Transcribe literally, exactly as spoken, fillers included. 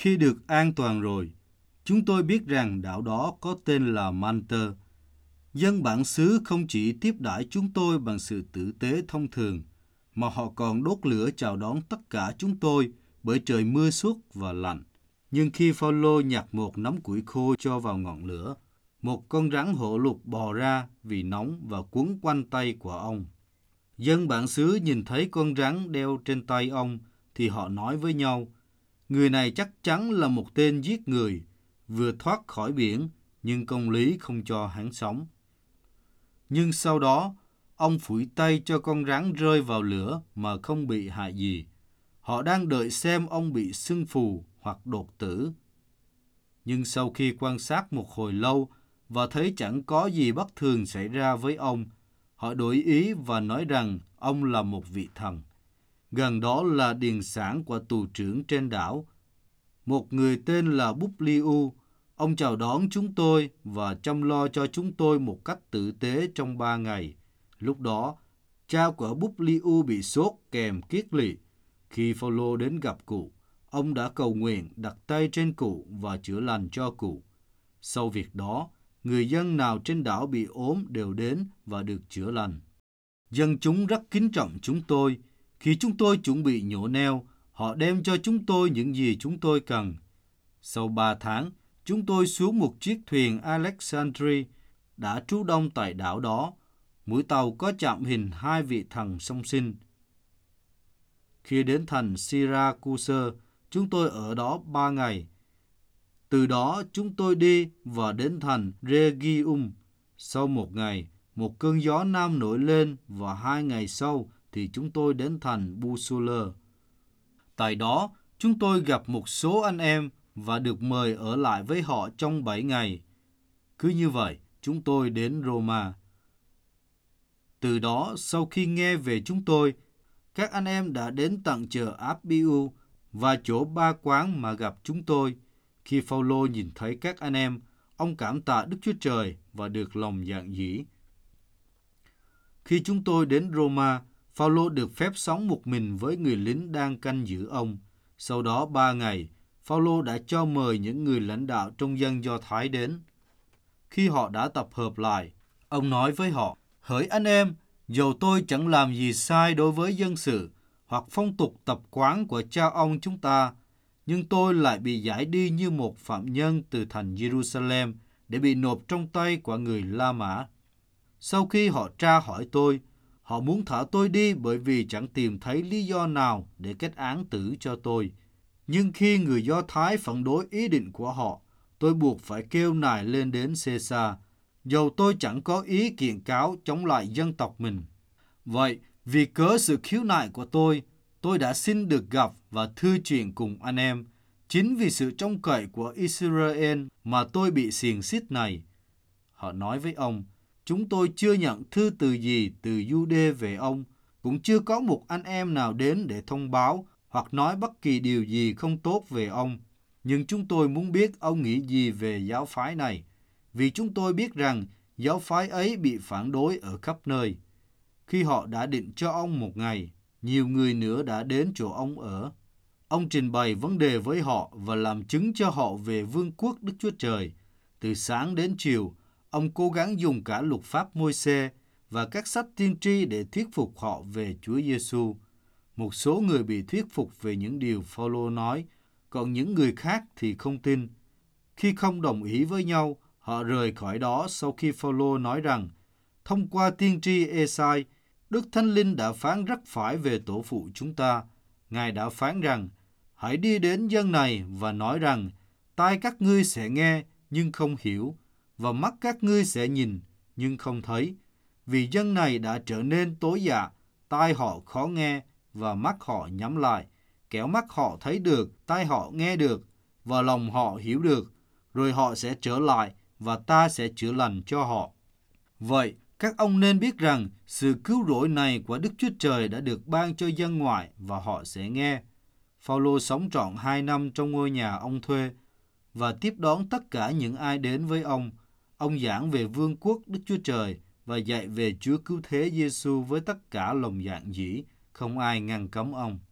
Khi được an toàn rồi, chúng tôi biết rằng đảo đó có tên là Malta. Dân bản xứ không chỉ tiếp đãi chúng tôi bằng sự tử tế thông thường, mà họ còn đốt lửa chào đón tất cả chúng tôi bởi trời mưa suốt và lạnh. Nhưng khi Phaolô nhặt một nắm củi khô cho vào ngọn lửa, một con rắn hổ lục bò ra vì nóng và quấn quanh tay của ông. Dân bản xứ nhìn thấy con rắn đeo trên tay ông thì họ nói với nhau, người này chắc chắn là một tên giết người, vừa thoát khỏi biển, nhưng công lý không cho hắn sống. Nhưng sau đó, ông phủi tay cho con rắn rơi vào lửa mà không bị hại gì. Họ đang đợi xem ông bị sưng phù hoặc đột tử. Nhưng sau khi quan sát một hồi lâu và thấy chẳng có gì bất thường xảy ra với ông, họ đổi ý và nói rằng ông là một vị thần. Gần đó là điền sản của tù trưởng trên đảo. Một người tên là Publiu, ông chào đón chúng tôi và chăm lo cho chúng tôi một cách tử tế trong ba ngày. Lúc đó, cha của Publiu bị sốt kèm kiết lỵ. Khi Phaolô đến gặp cụ, ông đã cầu nguyện đặt tay trên cụ và chữa lành cho cụ. Sau việc đó, người dân nào trên đảo bị ốm đều đến và được chữa lành. Dân chúng rất kính trọng chúng tôi. Khi chúng tôi chuẩn bị nhổ neo, họ đem cho chúng tôi những gì chúng tôi cần. Sau ba tháng, chúng tôi xuống một chiếc thuyền Alexandria đã trú đông tại đảo đó. Mũi tàu có chạm hình hai vị thần song sinh. Khi đến thành Syracuse, chúng tôi ở đó ba ngày. Từ đó chúng tôi đi và đến thành Rhegium. Sau một ngày, một cơn gió nam nổi lên và hai ngày sau thì chúng tôi đến thành Busula. Tại đó, chúng tôi gặp một số anh em và được mời ở lại với họ trong bảy ngày. Cứ như vậy, chúng tôi đến Roma. Từ đó, sau khi nghe về chúng tôi, các anh em đã đến tận chợ Appiu và chỗ ba quán mà gặp chúng tôi. Khi Phaolô nhìn thấy các anh em, ông cảm tạ Đức Chúa Trời và được lòng dạn dĩ. Khi chúng tôi đến Roma, Phaolô được phép sống một mình với người lính đang canh giữ ông. Sau đó ba ngày, Phaolô đã cho mời những người lãnh đạo trong dân Do Thái đến. Khi họ đã tập hợp lại, ông nói với họ, hỡi anh em, dầu tôi chẳng làm gì sai đối với dân sự hoặc phong tục tập quán của cha ông chúng ta, nhưng tôi lại bị giải đi như một phạm nhân từ thành Jerusalem để bị nộp trong tay của người La Mã. Sau khi họ tra hỏi tôi, họ muốn thả tôi đi bởi vì chẳng tìm thấy lý do nào để kết án tử cho tôi. Nhưng khi người Do Thái phản đối ý định của họ, tôi buộc phải kêu nài lên đến Caesar, dầu tôi chẳng có ý kiện cáo chống lại dân tộc mình. Vậy, vì cớ sự khiếu nại của tôi, tôi đã xin được gặp và thư chuyện cùng anh em. Chính vì sự trông cậy của Israel mà tôi bị xiềng xích này. Họ nói với ông, chúng tôi chưa nhận thư từ gì từ Jude về ông, cũng chưa có một anh em nào đến để thông báo hoặc nói bất kỳ điều gì không tốt về ông. Nhưng chúng tôi muốn biết ông nghĩ gì về giáo phái này, vì chúng tôi biết rằng giáo phái ấy bị phản đối ở khắp nơi. Khi họ đã định cho ông một ngày, nhiều người nữa đã đến chỗ ông ở. Ông trình bày vấn đề với họ và làm chứng cho họ về vương quốc Đức Chúa Trời. Từ sáng đến chiều, ông cố gắng dùng cả luật pháp Môi-se và các sách tiên tri để thuyết phục họ về Chúa Giêsu. Một số người bị thuyết phục về những điều Phaolô nói, còn những người khác thì không tin. Khi không đồng ý với nhau, họ rời khỏi đó sau khi Phaolô nói rằng, thông qua tiên tri Ê-sai, Đức Thánh Linh đã phán rất phải về tổ phụ chúng ta. Ngài đã phán rằng, hãy đi đến dân này và nói rằng, tai các ngươi sẽ nghe nhưng không hiểu, và mắt các ngươi sẽ nhìn nhưng không thấy. Vì dân này đã trở nên tối dạ, tai họ khó nghe và mắt họ nhắm lại. Kẻo mắt họ thấy được, tai họ nghe được và lòng họ hiểu được, rồi họ sẽ trở lại và ta sẽ chữa lành cho họ. Vậy, các ông nên biết rằng sự cứu rỗi này của Đức Chúa Trời đã được ban cho dân ngoại và họ sẽ nghe. Phaolô sống trọn hai năm trong ngôi nhà ông thuê và tiếp đón tất cả những ai đến với ông. Ông giảng về vương quốc Đức Chúa Trời và dạy về Chúa Cứu Thế Giêsu với tất cả lòng dạn dĩ, không ai ngăn cấm ông.